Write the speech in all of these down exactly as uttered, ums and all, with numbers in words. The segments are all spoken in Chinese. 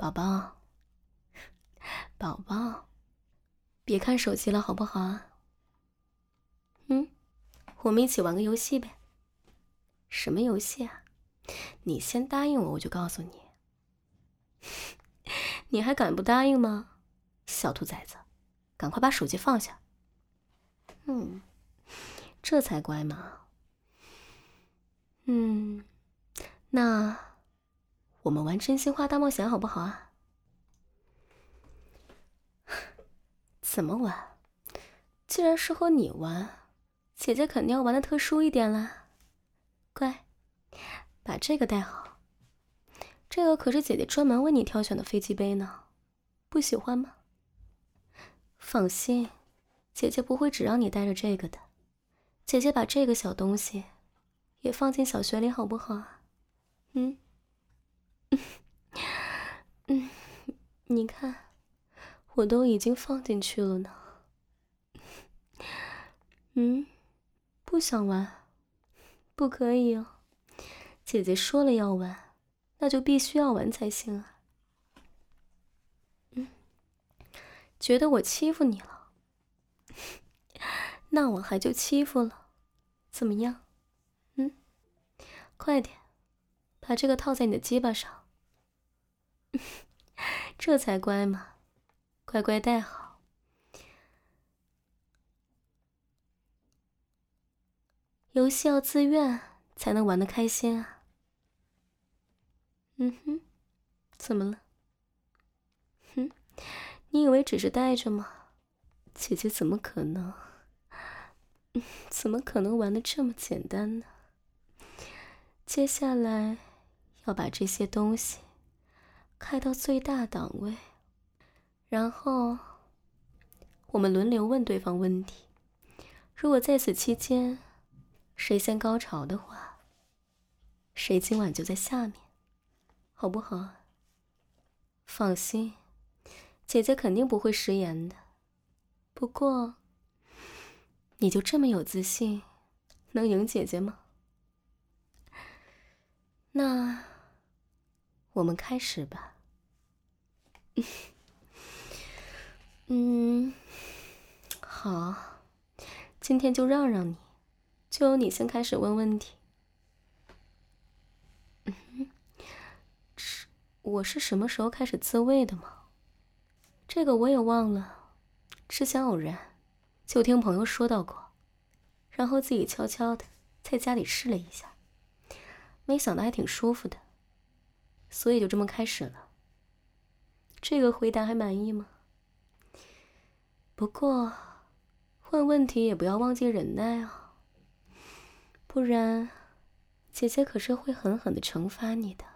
宝宝，宝宝，别看手机了好不好啊？嗯，我们一起玩个游戏呗。什么游戏啊？你先答应我，我就告诉你。你还敢不答应吗？小兔崽子，赶快把手机放下。嗯，这才乖嘛。嗯，那我们玩真心话大冒险好不好啊？怎么玩？既然是和你玩，姐姐肯定要玩的特殊一点啦。乖，把这个带好。这个可是姐姐专门为你挑选的飞机杯呢，不喜欢吗？放心，姐姐不会只让你带着这个的。姐姐把这个小东西也放进小学里好不好啊？嗯，嗯，你看，我都已经放进去了呢。嗯，不想玩？不可以哦，姐姐说了要玩，那就必须要玩才行啊。嗯，觉得我欺负你了？那我还就欺负了，怎么样？嗯，快点，把这个套在你的鸡巴上。这才乖嘛，乖乖戴好。游戏要自愿才能玩得开心啊。嗯哼，怎么了？哼，你以为只是戴着吗？姐姐怎么可能？怎么可能玩得这么简单呢？接下来要把这些东西开到最大档位，然后我们轮流问对方问题。如果在此期间谁先高潮的话，谁今晚就在下面，好不好？放心，姐姐肯定不会食言的。不过，你就这么有自信，能赢姐姐吗？那我们开始吧。嗯，好，今天就让让你，就由你先开始问问题。嗯，是，我是什么时候开始自慰的吗？这个我也忘了，之前偶然就听朋友说到过，然后自己悄悄的在家里试了一下，没想到还挺舒服的，所以就这么开始了。这个回答还满意吗？不过问问题也不要忘记忍耐啊，不然姐姐可是会狠狠的惩罚你的。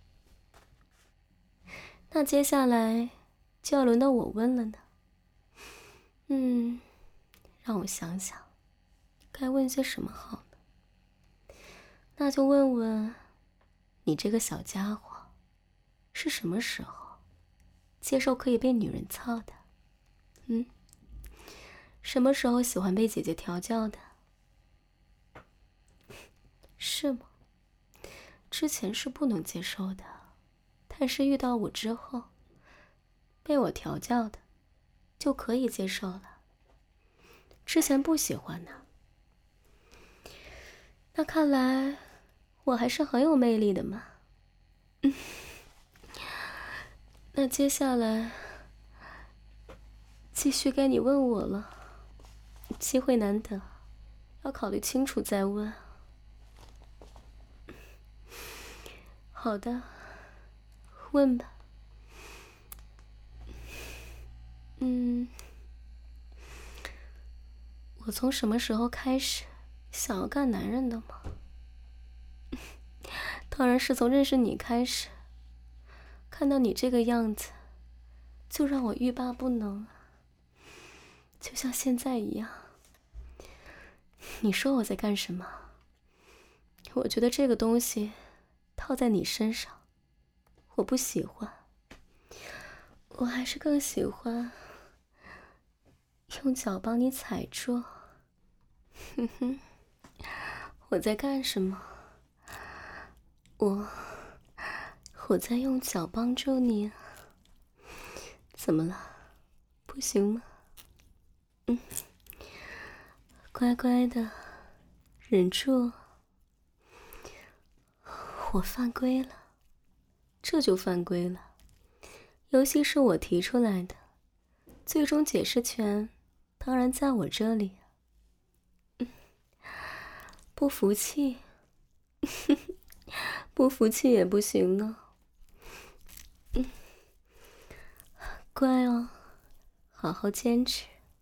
那接下来就要轮到我问了呢。嗯，让我想想该问些什么好呢？那就问问你这个小家伙是什么时候接受可以被女人操的？嗯，什么时候喜欢被姐姐调教的？是吗？之前是不能接受的，但是遇到我之后，被我调教的，就可以接受了。之前不喜欢呢。那看来我还是很有魅力的嘛。嗯，那接下来继续该你问我了，机会难得，要考虑清楚再问。好的，问吧。嗯，我从什么时候开始想要干男人的吗？当然是从认识你开始，看到你这个样子，就让我欲罢不能，就像现在一样。你说我在干什么？我觉得这个东西套在你身上，我不喜欢。我还是更喜欢用脚帮你踩住。哼哼，我在干什么？我我在用脚帮助你，怎么了？不行吗？嗯，乖乖的，忍住。我犯规了，这就犯规了。游戏是我提出来的，最终解释权当然在我这里。嗯，不服气，不服气也不行呢。嗯，乖哦，好好坚持。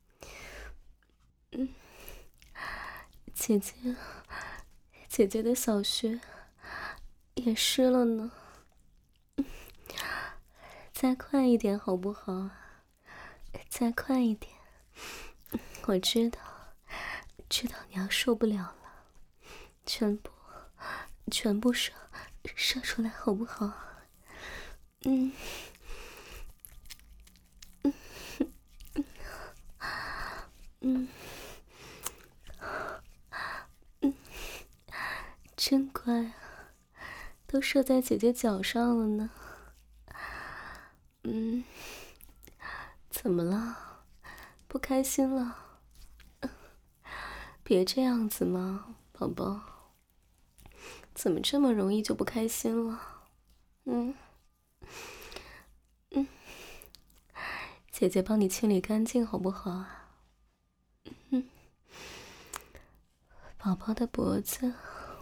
嗯，姐姐，姐姐的小穴也湿了呢。嗯，再快一点好不好？再快一点。嗯，我知道，知道你要受不了了，全部，全部射，射出来好不好？嗯，嗯，嗯，嗯，真乖啊，都射在姐姐脚上了呢。嗯，怎么了？不开心了？别这样子嘛，宝宝。怎么这么容易就不开心了？嗯，嗯，姐姐帮你清理干净好不好啊？嗯，宝宝的脖子、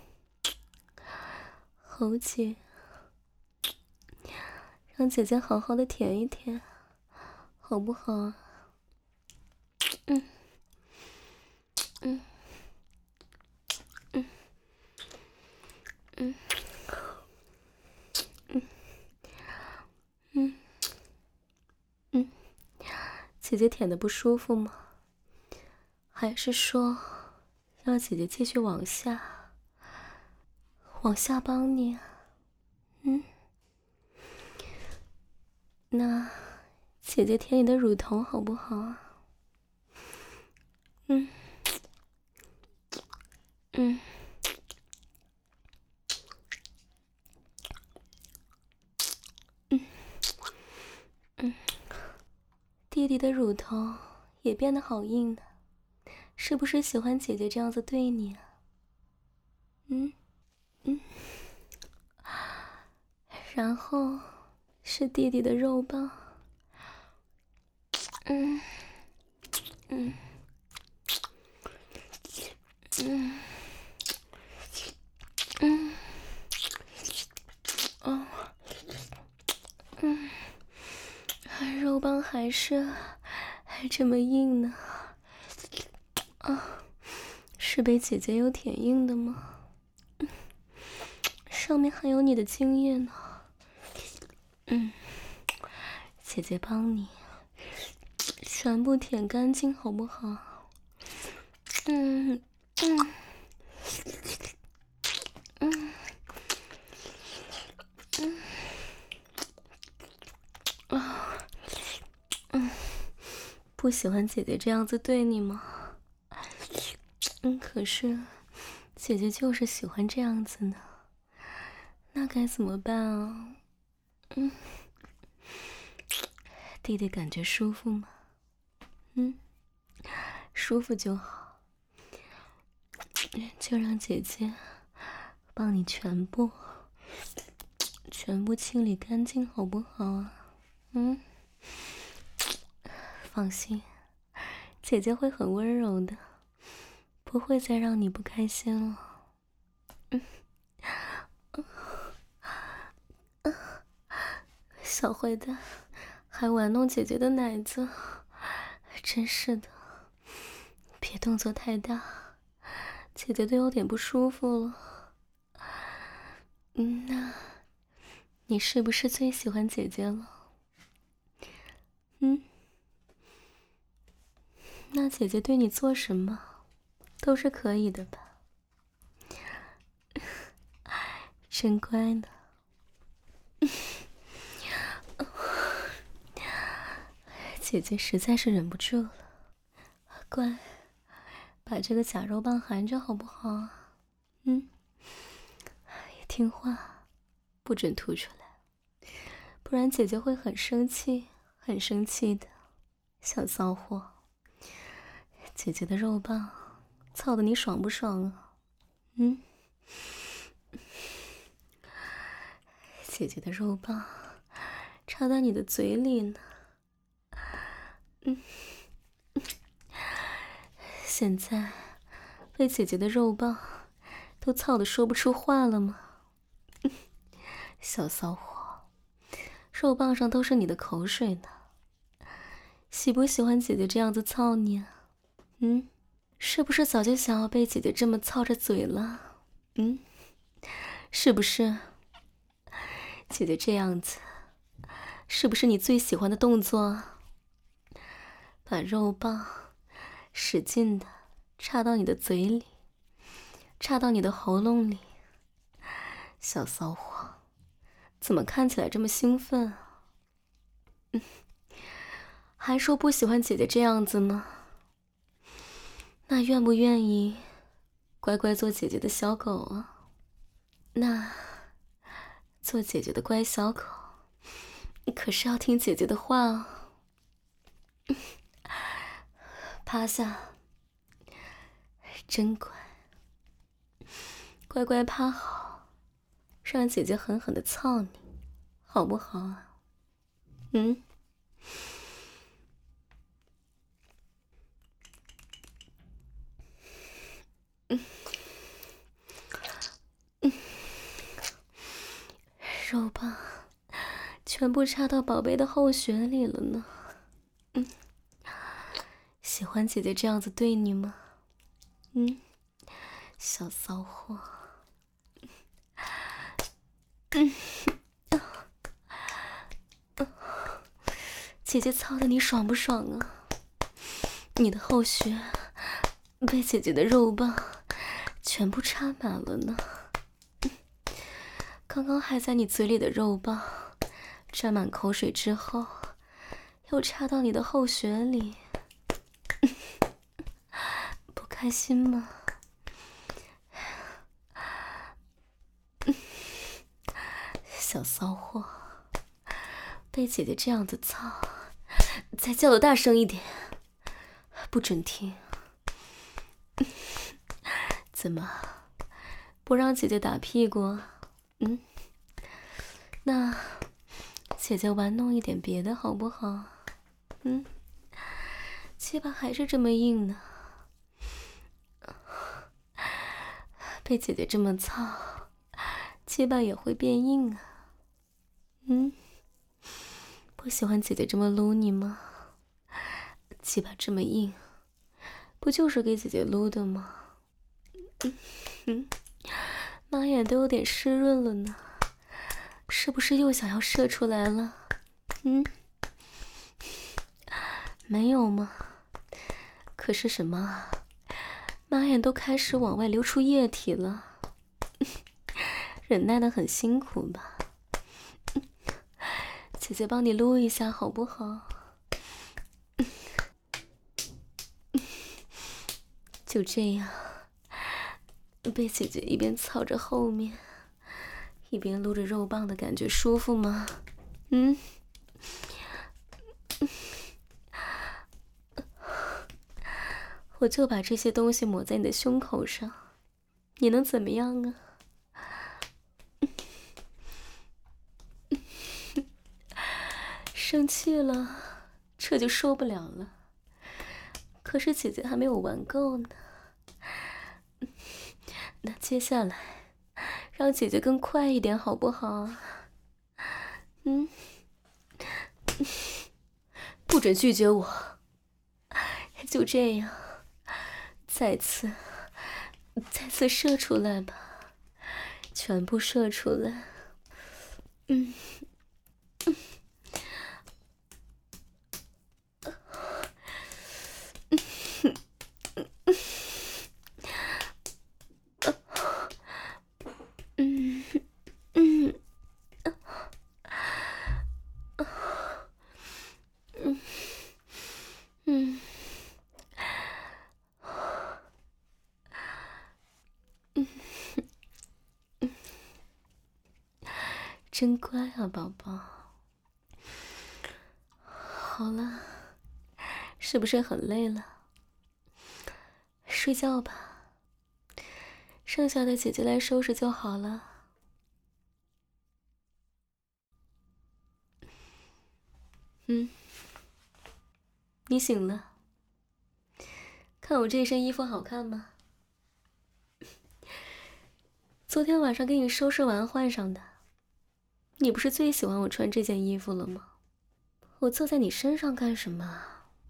喉结，让姐姐好好的舔一舔，好不好啊？嗯，嗯，嗯，嗯，嗯，嗯，嗯，姐姐舔的不舒服吗？还是说，要姐姐继续往下，往下帮你？嗯，那姐姐舔你的乳头好不好啊？嗯，嗯，嗯，嗯，弟弟的乳头也变得好硬呢，是不是喜欢姐姐这样子对你啊？嗯，嗯，然后是弟弟的肉棒，嗯，嗯，嗯，嗯，哦，嗯，肉棒还是还这么硬呢？啊，是被姐姐有舔硬的吗？嗯，上面还有你的精液呢。嗯，姐姐帮你全部舔干净好不好？嗯，嗯，嗯，嗯，啊，嗯，不喜欢姐姐这样子对你吗？嗯，可是姐姐就是喜欢这样子呢，那该怎么办啊？嗯，弟弟感觉舒服吗？嗯，舒服就好，就让姐姐帮你全部全部清理干净好不好啊？嗯，放心，姐姐会很温柔的，不会再让你不开心了。嗯，小坏蛋，还玩弄姐姐的奶子，真是的！别动作太大，姐姐都有点不舒服了。嗯，那你是不是最喜欢姐姐了？嗯，那姐姐对你做什么都是可以的吧？真乖呢。姐姐实在是忍不住了，乖，把这个假肉棒含着好不好？嗯，也听话，不准吐出来。 不然姐姐会很生气，很生气的。小骚货，姐姐的肉棒操得你爽不爽啊？嗯，姐姐的肉棒插在你的嘴里呢。嗯，现在被姐姐的肉棒都操得说不出话了吗？小骚货，肉棒上都是你的口水呢。喜不喜欢姐姐这样子操你啊？嗯，是不是早就想要被姐姐这么操着嘴了？嗯，是不是？姐姐这样子，是不是你最喜欢的动作？把肉棒使劲的插到你的嘴里，插到你的喉咙里。小骚货，怎么看起来这么兴奋啊？嗯，还说不喜欢姐姐这样子吗？那愿不愿意乖乖做姐姐的小狗啊？那做姐姐的乖小狗，可是要听姐姐的话哦。趴下，真乖，乖乖趴好，让姐姐狠狠的操你，好不好啊？嗯。嗯嗯，肉棒全部插到宝贝的后穴里了呢。嗯，喜欢姐姐这样子对你吗？嗯，小骚货。嗯，姐姐操的你爽不爽啊？你的后穴被姐姐的肉棒全部插满了呢。刚刚还在你嘴里的肉棒沾满口水之后，又插到你的后穴里，不开心吗？小骚货，被姐姐这样子操，再叫的大声一点，不准停。怎么不让姐姐打屁股啊？嗯，那姐姐玩弄一点别的好不好？嗯，鸡巴还是这么硬呢，被姐姐这么操，鸡巴也会变硬啊。嗯，不喜欢姐姐这么撸你吗？鸡巴这么硬，不就是给姐姐撸的吗？嗯嗯，妈眼都有点湿润了呢，是不是又想要射出来了？嗯，没有吗？可是什么？妈眼都开始往外流出液体了，忍耐的很辛苦吧？姐姐帮你撸一下好不好？就这样，被姐姐一边操着后面，一边撸着肉棒的感觉舒服吗？嗯，我就把这些东西抹在你的胸口上，你能怎么样啊？生气了，这就受不了了。可是姐姐还没有玩够呢，那接下来让姐姐更快一点好不好？嗯，不准拒绝我，就这样，再次再次射出来吧，全部射出来。嗯嗯嗯嗯嗯嗯嗯，真乖啊，宝宝。 好了，是不是很累了？睡觉吧，剩下的姐姐来收拾就好了。嗯，你醒了，看我这身衣服好看吗？昨天晚上给你收拾完换上的，你不是最喜欢我穿这件衣服了吗？我坐在你身上干什么？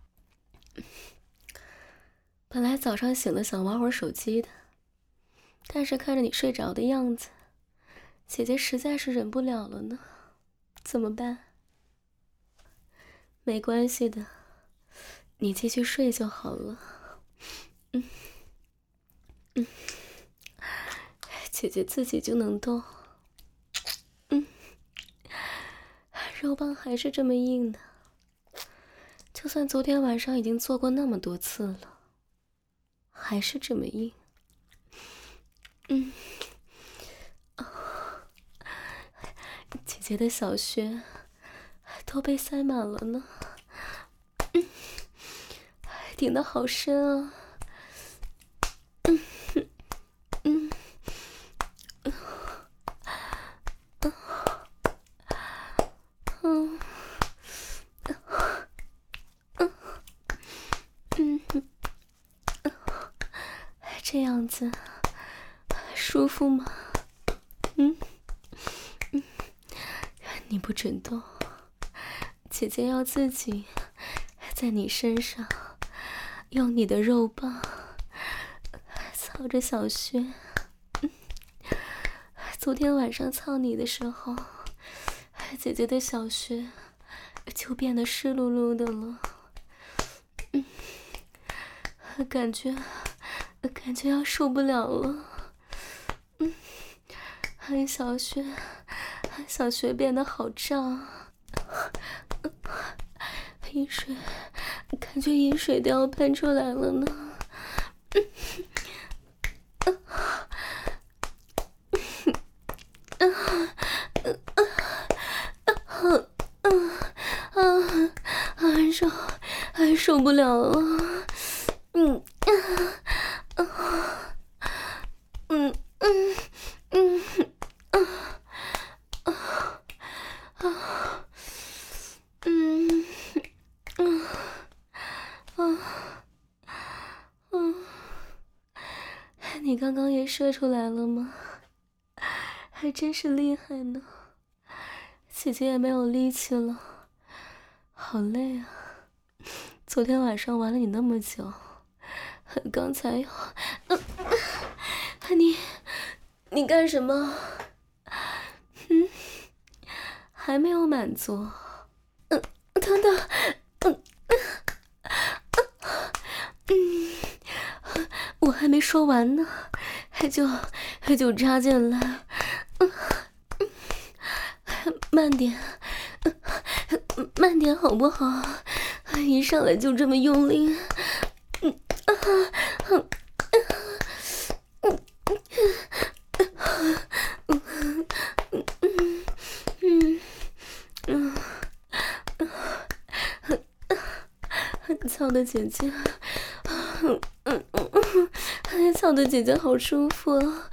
本来早上醒了想玩会儿手机的，但是看着你睡着的样子，姐姐实在是忍不了了呢。怎么办？没关系的，你继续睡就好了。嗯嗯，姐姐自己就能动。嗯，肉棒还是这么硬的，就算昨天晚上已经做过那么多次了，还是这么硬。嗯，哦，姐姐的小穴都被塞满了呢。嗯，顶得好深啊。嗯嗯嗯嗯嗯嗯，这样子舒服吗？嗯嗯，你不准动，姐姐要自己在你身上用你的肉棒操着小穴。嗯，昨天晚上操你的时候，姐姐的小穴就变得湿漉漉的了。嗯，感觉感觉要受不了了。嗯，小穴小穴变得好胀，饮水感觉饮水都要喷出来了呢。受还受不了了。嗯嗯嗯嗯嗯啊啊啊嗯嗯啊嗯，你刚刚也射出来了吗？还真是厉害呢，姐姐也没有力气了，好累啊！昨天晚上玩了你那么久，刚才又……呃、你你干什么？嗯，还没有满足。嗯，等等，嗯嗯，我还没说完呢，就就插进来。嗯，慢点，慢点好不好？一上来就这么用力。嗯啊嗯嗯嗯嗯嗯嗯，操的姐姐，嗯嗯嗯，操的姐姐好舒服啊！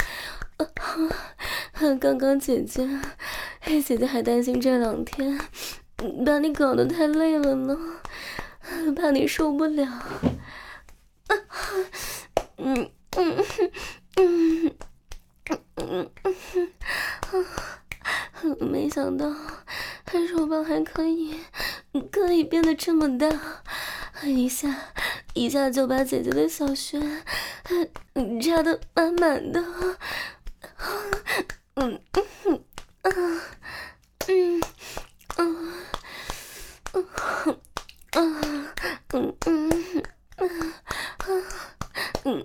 刚刚姐姐，姐姐还担心这两天把你搞得太累了呢，怕你受不了。嗯嗯嗯嗯嗯，没想到肉棒还可以可以变得这么大，一下一下就把姐姐的小穴插得满满的。嗯嗯啊嗯嗯嗯啊嗯嗯嗯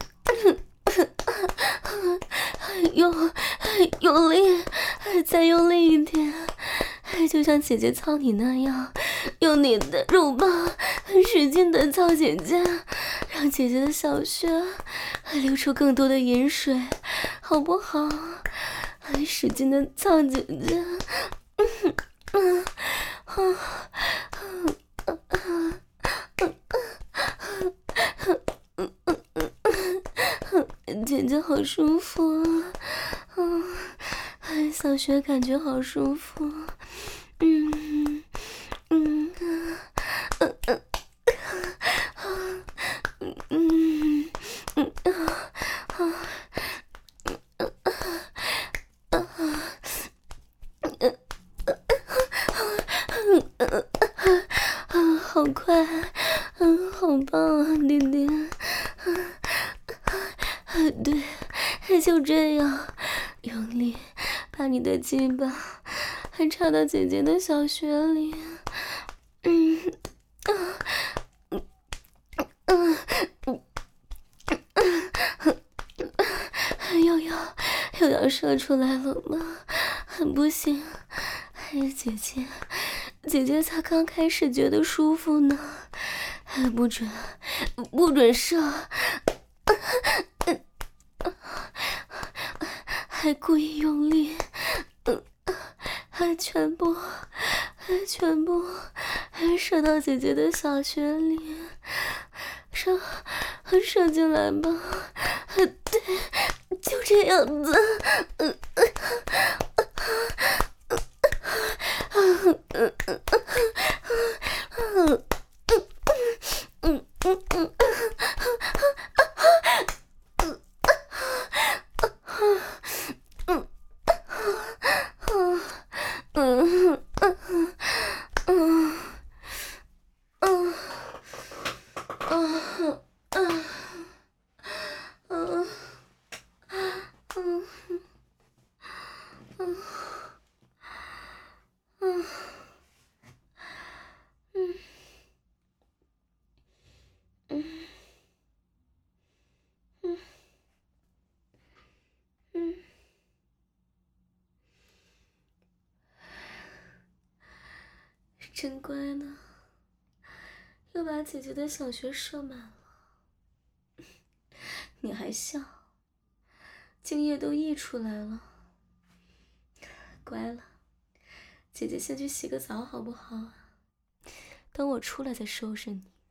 嗯，用用力，再用力一点，就像姐姐操你那样，用你的肉棒使劲的操姐姐，让姐姐的小穴流出更多的饮水，好不好？使劲的操姐姐。嗯嗯嗯嗯姐姐好舒服啊！嗯，哎，小雪感觉好舒服。嗯嗯嗯嗯嗯嗯嗯啊啊，好快，嗯，好棒啊，弟弟。啊，对，就这样，用力把你的鸡巴还插到姐姐的小穴里。嗯啊嗯嗯嗯嗯，又要又要射出来了吗？不行，哎，姐姐，姐姐才刚开始觉得舒服呢，不准，不准射，还故意用力，还全部，还全部，还射到姐姐的小穴里，射，射进来吧，对，就这样子，嗯嗯嗯嗯嗯嗯嗯嗯嗯。真乖呢，又把姐姐的小穴射满了。你还笑，精液都溢出来了。乖了，姐姐先去洗个澡好不好啊？等我出来再收拾你。